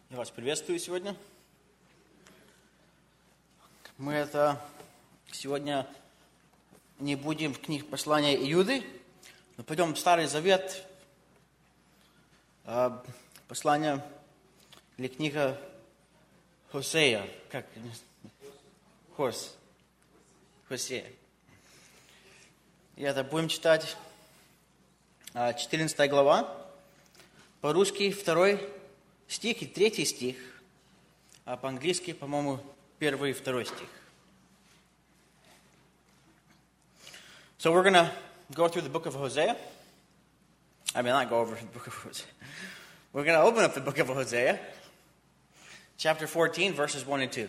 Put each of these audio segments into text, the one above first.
Я вас приветствую сегодня. Мы сегодня не будем в книге послания Иуды, но пойдем в Старый Завет, послание или книга Хосея, Хосея. И это будем читать 14 глава, по-русски 2 стих и 3 стих, а по-английски, по-моему, 1 и 2 стих. So we're going to go through the book of Hosea. Not go over the book of Hosea. We're going to open up the book of Hosea, chapter 14, verses 1 and 2.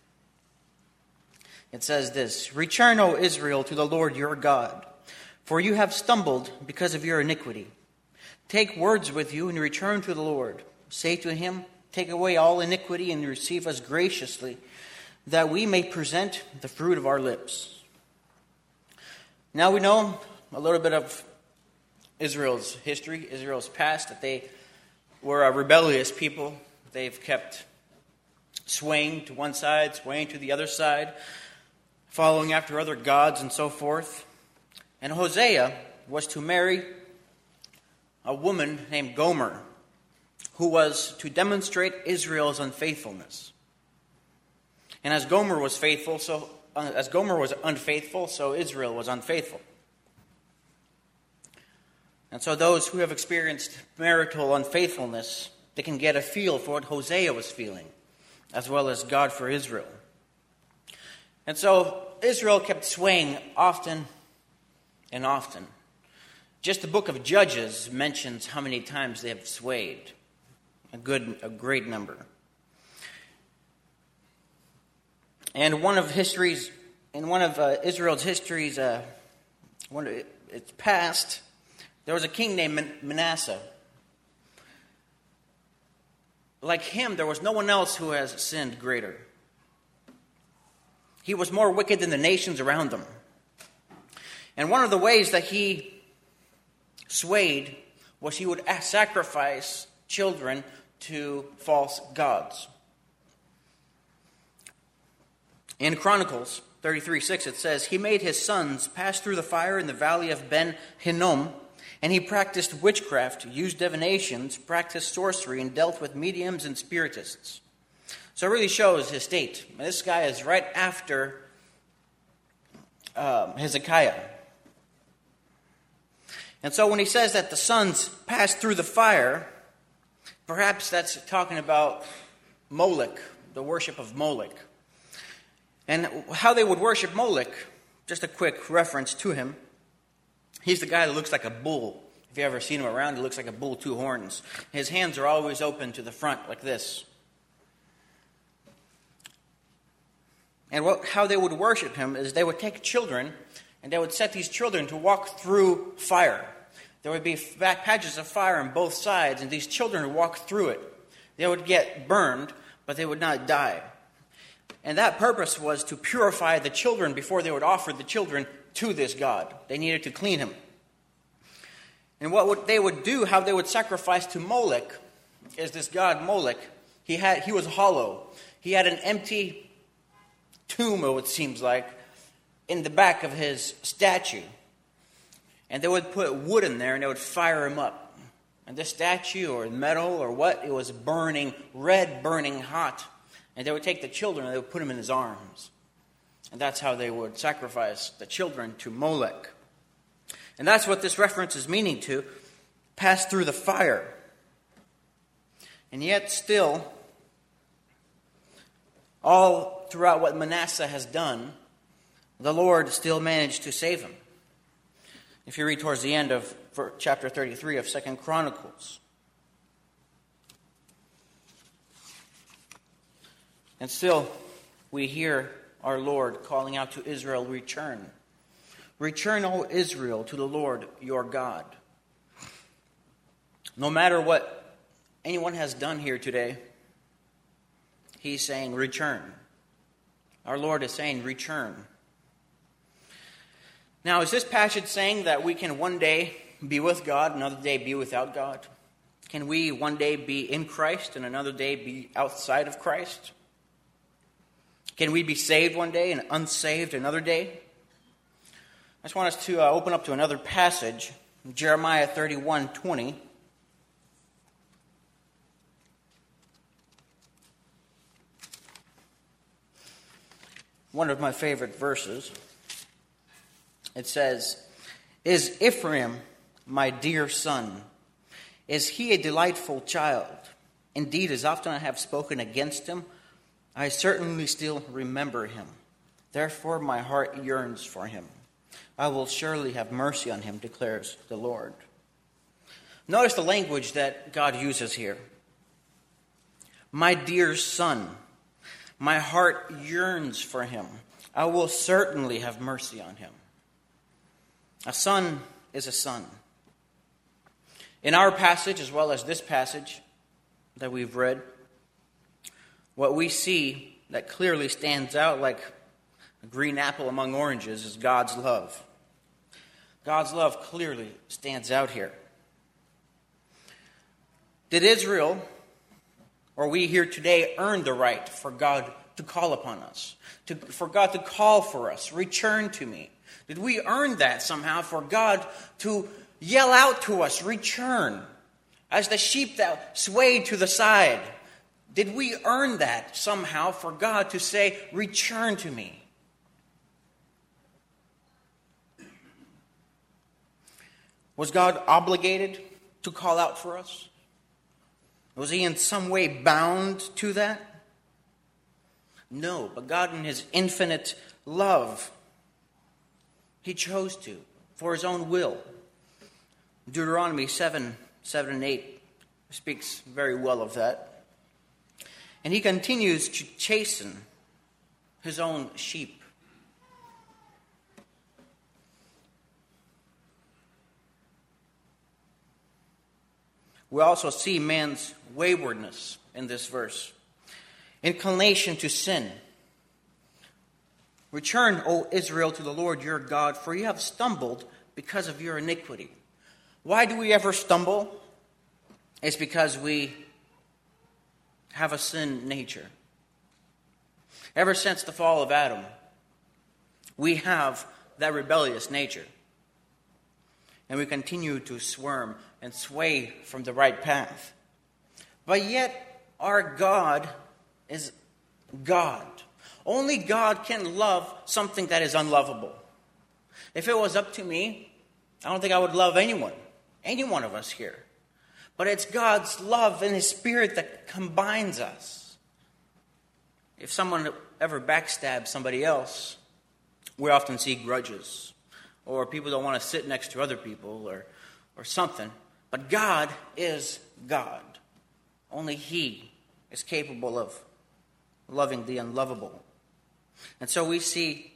It says this: "Return, O Israel, to the Lord your God, for you have stumbled because of your iniquity. Take words with you and return to the Lord. Say to him, take away all iniquity and receive us graciously, that we may present the fruit of our lips." Now we know a little bit of Israel's history, Israel's past, that they were a rebellious people. They've kept swaying to one side, swaying to the other side, following after other gods and so forth. And Hosea was to marry a woman named Gomer, who was to demonstrate Israel's unfaithfulness. And as Gomer was unfaithful, so Israel was unfaithful. And so those who have experienced marital unfaithfulness, they can get a feel for what Hosea was feeling, as well as God for Israel. And so Israel kept swaying often and often. Just the book of Judges mentions how many times they have swayed. A great number. And in one of Israel's histories, its past, there was a king named Manasseh. Like him, there was no one else who has sinned greater. He was more wicked than the nations around him. And one of the ways that he swayed was he would sacrifice children to false gods. In Chronicles 33:6 it says, "He made his sons pass through the fire in the valley of Ben Hinnom, and he practiced witchcraft, used divinations, practiced sorcery, and dealt with mediums and spiritists." So it really shows his state. And this guy is right after Hezekiah. And so when he says that the sons passed through the fire, perhaps that's talking about Molech, the worship of Molech. And how they would worship Molech, just a quick reference to him. He's the guy that looks like a bull. If you've ever seen him around, he looks like a bull, 2 horns. His hands are always open to the front like this. And how they would worship him is they would take children and they would set these children to walk through fire. There would be patches of fire on both sides, and these children would walk through it. They would get burned, but they would not die. And that purpose was to purify the children before they would offer the children to this god. They needed to clean him. And what they would do, how they would sacrifice to Molech, is this god Molech, he was hollow. He had an empty tomb, it seems like, in the back of his statue. And they would put wood in there and they would fire him up. And this statue or metal or what, it was burning, red, burning hot. And they would take the children and they would put them in his arms. And that's how they would sacrifice the children to Molech. And that's what this reference is meaning to, pass through the fire. And yet still, all throughout what Manasseh has done, the Lord still managed to save him. If you read towards the end of chapter 33 of 2 Chronicles. And still, we hear our Lord calling out to Israel, "Return. Return, O Israel, to the Lord your God." No matter what anyone has done here today, he's saying, return. Our Lord is saying, return. Now, is this passage saying that we can one day be with God, another day be without God? Can we one day be in Christ and another day be outside of Christ? Can we be saved one day and unsaved another day? I just want us to open up to another passage, Jeremiah 31:20. One of my favorite verses. It says, "Is Ephraim my dear son? Is he a delightful child? Indeed, as often I have spoken against him, I certainly still remember him. Therefore my heart yearns for him. I will surely have mercy on him, declares the Lord." Notice the language that God uses here. My dear son, my heart yearns for him. I will certainly have mercy on him. A son is a son. In our passage, as well as this passage that we've read, what we see that clearly stands out like a green apple among oranges is God's love. God's love clearly stands out here. Did Israel, or we here today, earn the right for God to call upon us? For God to call for us, return to me? Did we earn that somehow for God to yell out to us, return? As the sheep that swayed to the side, did we earn that somehow for God to say, return to me? Was God obligated to call out for us? Was he in some way bound to that? No, but God in his infinite love, he chose to, for his own will. Deuteronomy 7 and 8 speaks very well of that. And he continues to chasten his own sheep. We also see man's waywardness in this verse. Inclination to sin. Return, O Israel, to the Lord your God, for you have stumbled because of your iniquity. Why do we ever stumble? It's because we have a sin nature. Ever since the fall of Adam, we have that rebellious nature. And we continue to swerve and sway from the right path. But yet, our God is God. Only God can love something that is unlovable. If it was up to me, I don't think I would love anyone, any one of us here. But it's God's love and his Spirit that combines us. If someone ever backstabs somebody else, we often see grudges. Or people don't want to sit next to other people or something. But God is God. Only he is capable of loving the unlovable. And so we see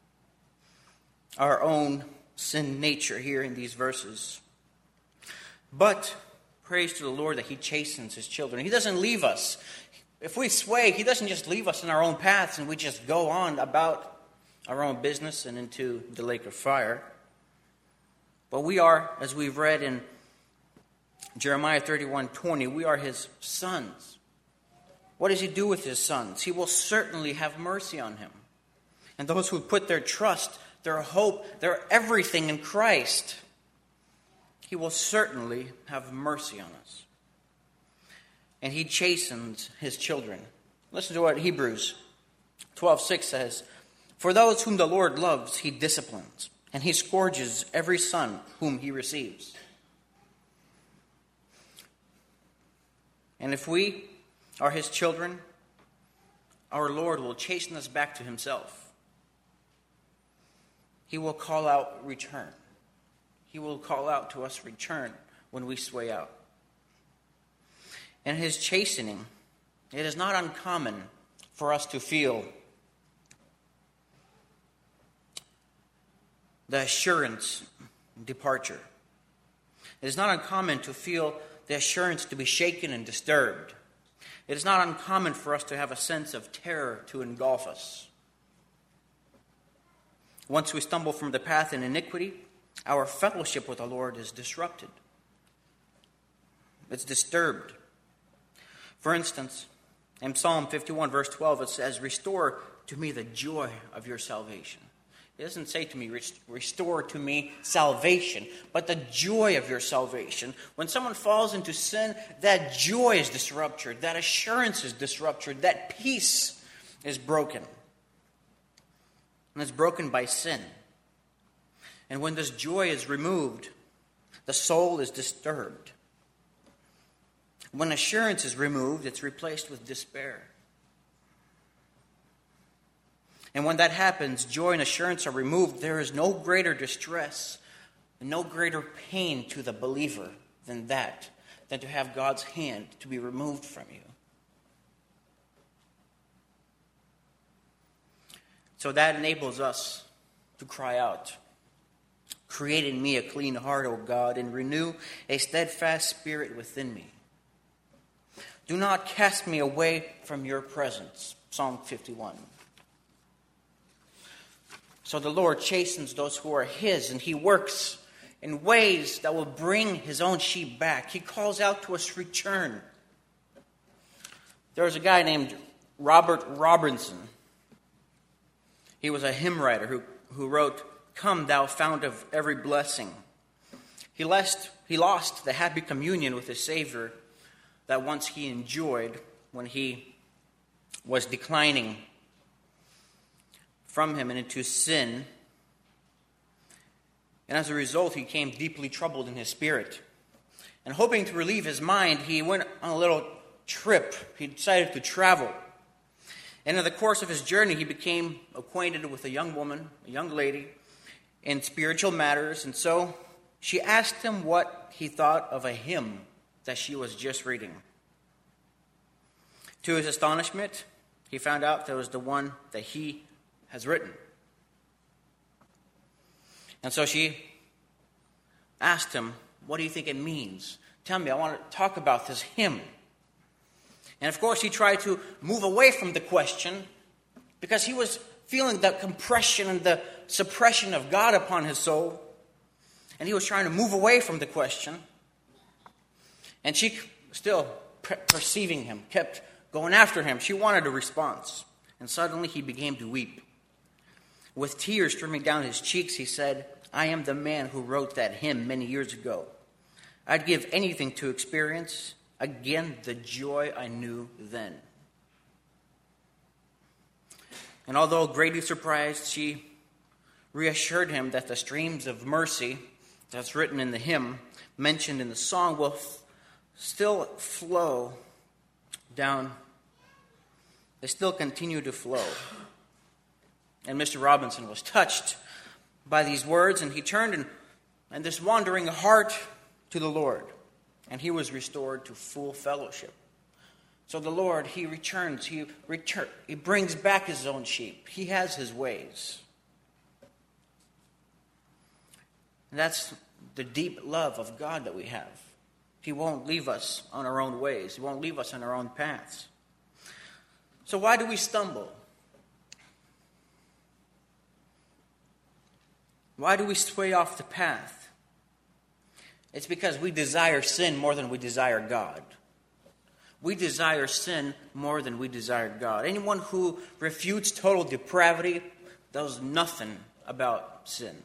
our own sin nature here in these verses. But praise to the Lord that he chastens his children. He doesn't leave us. If we sway, he doesn't just leave us in our own paths and we just go on about our own business and into the lake of fire. But we are, as we've read in Jeremiah 31:20, we are his sons. What does he do with his sons? He will certainly have mercy on him. And those who put their trust, their hope, their everything in Christ, he will certainly have mercy on us. And he chastens his children. Listen to what Hebrews 12:6 says. For those whom the Lord loves, he disciplines, and he scourges every son whom he receives. And if we are his children, our Lord will chasten us back to himself. He will call out return. He will call out to us return when we sway out. And his chastening, it is not uncommon for us to feel the assurance departure. It is not uncommon to feel the assurance to be shaken and disturbed. It is not uncommon for us to have a sense of terror to engulf us. Once we stumble from the path in iniquity, our fellowship with the Lord is disrupted. It's disturbed. For instance, in Psalm 51, verse 12, it says, "Restore to me the joy of your salvation." It doesn't say to me, "Restore to me salvation," but the joy of your salvation. When someone falls into sin, that joy is disrupted, that assurance is disrupted, that peace is broken. And it's broken by sin. And when this joy is removed, the soul is disturbed. When assurance is removed, it's replaced with despair. And when that happens, joy and assurance are removed, there is no greater distress and no greater pain to the believer than to have God's hand to be removed from you. So that enables us to cry out, "Create in me a clean heart, O God, and renew a steadfast spirit within me. Do not cast me away from your presence." Psalm 51. So the Lord chastens those who are his, and he works in ways that will bring his own sheep back. He calls out to us, "Return." There was a guy named Robert Robinson. He was a hymn writer who wrote, "Come, thou fount of every blessing." He lost the happy communion with his Savior that once he enjoyed when he was declining from him and into sin. And as a result, he became deeply troubled in his spirit. And hoping to relieve his mind, he went on a little trip. He decided to travel. And in the course of his journey, he became acquainted with a young woman, a young lady, in spiritual matters. And so she asked him what he thought of a hymn that she was just reading. To his astonishment, he found out that it was the one that he has written. And so she asked him, "What do you think it means? Tell me, I want to talk about this hymn." And of course, he tried to move away from the question because he was feeling the compression and the suppression of God upon his soul. And he was trying to move away from the question. And she, still perceiving him, kept going after him. She wanted a response. And suddenly he began to weep. With tears streaming down his cheeks, he said, "I am the man who wrote that hymn many years ago. I'd give anything to experience again the joy I knew then." And although greatly surprised, she reassured him that the streams of mercy that's written in the hymn, mentioned in the song, will still flow down. They still continue to flow. And Mr. Robinson was touched by these words, and he turned and this wandering heart to the Lord, and he was restored to full fellowship. So the Lord, he returns, he brings back his own sheep. He has his ways. And that's the deep love of God that we have. He won't leave us on our own ways. He won't leave us on our own paths. So why do we stumble? Why do we sway off the path? It's because we desire sin more than we desire God. We desire sin more than we desire God. Anyone who refutes total depravity knows nothing about sin.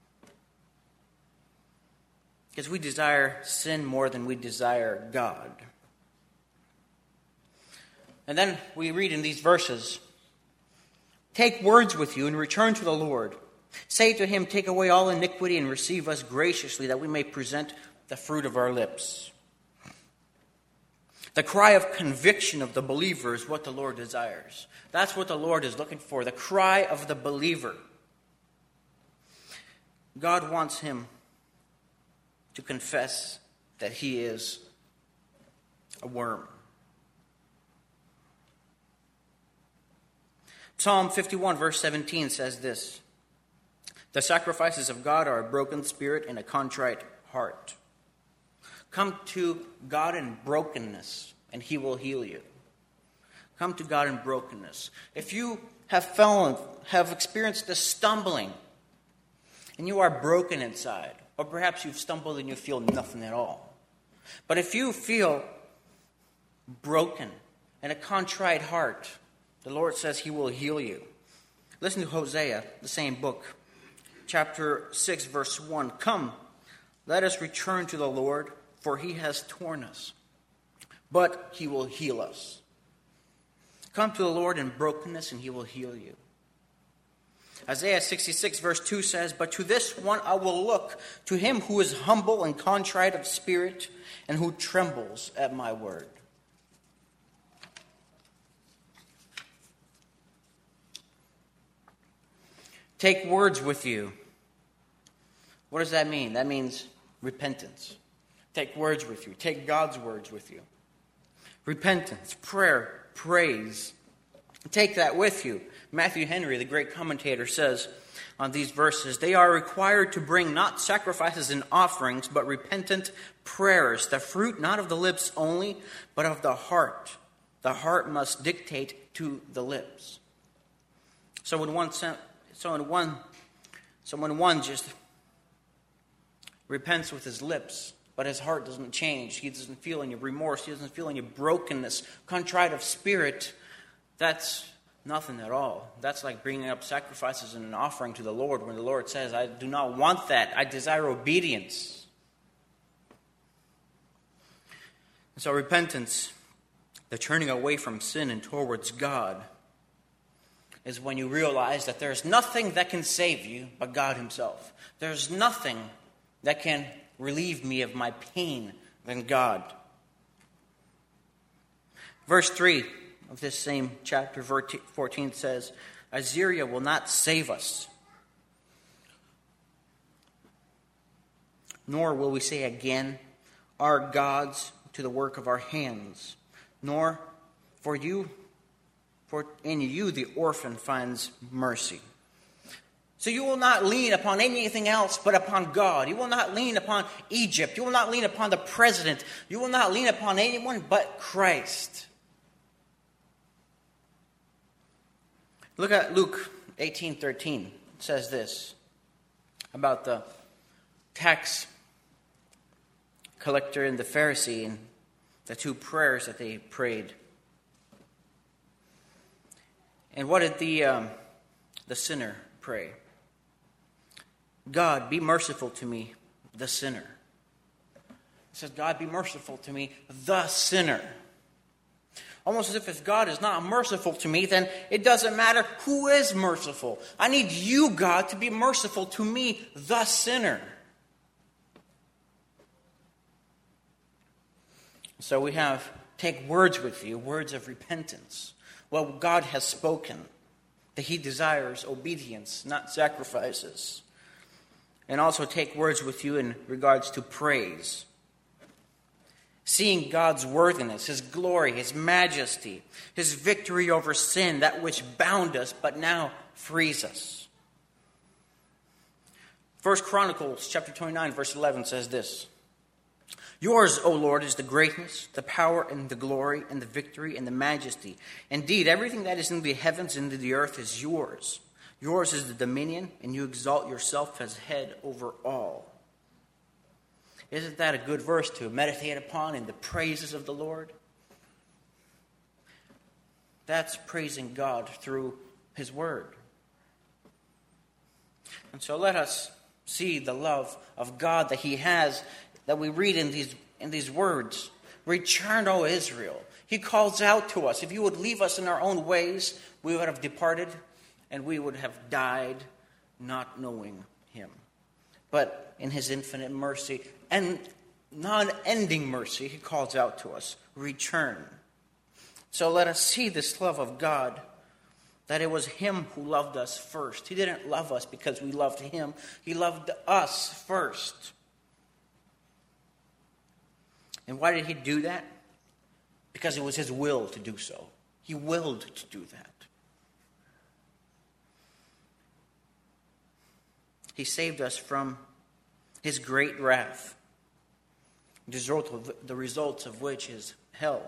Because we desire sin more than we desire God. And then we read in these verses, "Take words with you and return to the Lord. Say to him, take away all iniquity and receive us graciously, that we may present the fruit of our lips." The cry of conviction of the believer is what the Lord desires. That's what the Lord is looking for, the cry of the believer. God wants him to confess that he is a worm. Psalm 51 verse 17 says this, "The sacrifices of God are a broken spirit and a contrite heart." Come to God in brokenness, and he will heal you. Come to God in brokenness. If you have experienced the stumbling, and you are broken inside, or perhaps you've stumbled and you feel nothing at all, But if you feel broken and a contrite heart, the Lord says he will heal you. Listen to Hosea, the same book, chapter 6, verse 1. Come, let us return to the Lord, for he has torn us, but he will heal us. Come to the Lord in brokenness, and he will heal you. Isaiah 66, verse 2 says, But to this one I will look, to him who is humble and contrite of spirit, and who trembles at my word. Take words with you. What does that mean? That means repentance. Take words with you. Take God's words with you. Repentance, prayer, praise. Take that with you. Matthew Henry, the great commentator, says on these verses, they are required to bring not sacrifices and offerings, but repentant prayers, the fruit not of the lips only, but of the heart. The heart must dictate to the lips. So when one just repents with his lips, but his heart doesn't change, he doesn't feel any remorse, he doesn't feel any brokenness, contrite of spirit, that's nothing at all. That's like bringing up sacrifices and an offering to the Lord when the Lord says, I do not want that. I desire obedience. And so repentance, the turning away from sin and towards God, is when you realize that there's nothing that can save you but God himself. There's nothing that can relieve me of my pain than God. Verse 3 of this same chapter, 14, says, Assyria will not save us, nor will we say again, our gods to the work of our hands, nor for in you the orphan finds mercy. So you will not lean upon anything else but upon God. You will not lean upon Egypt. You will not lean upon the president. You will not lean upon anyone but Christ. Look at Luke 18:13. It says this about the tax collector and the Pharisee and the two prayers that they prayed. And what did the sinner pray? God, be merciful to me, the sinner. It says, God, be merciful to me, the sinner. Almost as if God is not merciful to me, then it doesn't matter who is merciful. I need you, God, to be merciful to me, the sinner. So we have, take words with you, words of repentance. Well, God has spoken that he desires obedience, not sacrifices. And also take words with you in regards to praise. Seeing God's worthiness, his glory, his majesty, his victory over sin, that which bound us but now frees us. 1 Chronicles chapter 29, verse 11 says this. Yours, O Lord, is the greatness, the power, and the glory, and the victory, and the majesty. Indeed, everything that is in the heavens and in the earth is yours. Yours is the dominion, and you exalt yourself as head over all. Isn't that a good verse to meditate upon in the praises of the Lord? That's praising God through his word. And so let us see the love of God that he has, that we read in these words. Return, O Israel. He calls out to us. If you would leave us in our own ways, we would have departed and we would have died not knowing him. But in his infinite mercy and non-ending mercy, he calls out to us, return. So let us see this love of God, that it was him who loved us first. He didn't love us because we loved him. He loved us first. And why did he do that? Because it was his will to do so. He willed to do that. He saved us from his great wrath, the results of which is hell.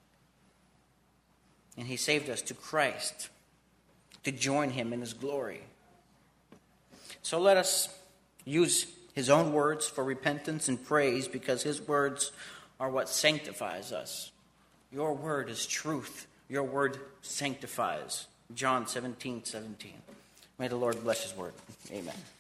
And he saved us to Christ, to join him in his glory. So let us use his own words for repentance and praise, because his words are what sanctifies us. Your word is truth. Your word sanctifies. John 17:17. May the Lord bless his word. Amen.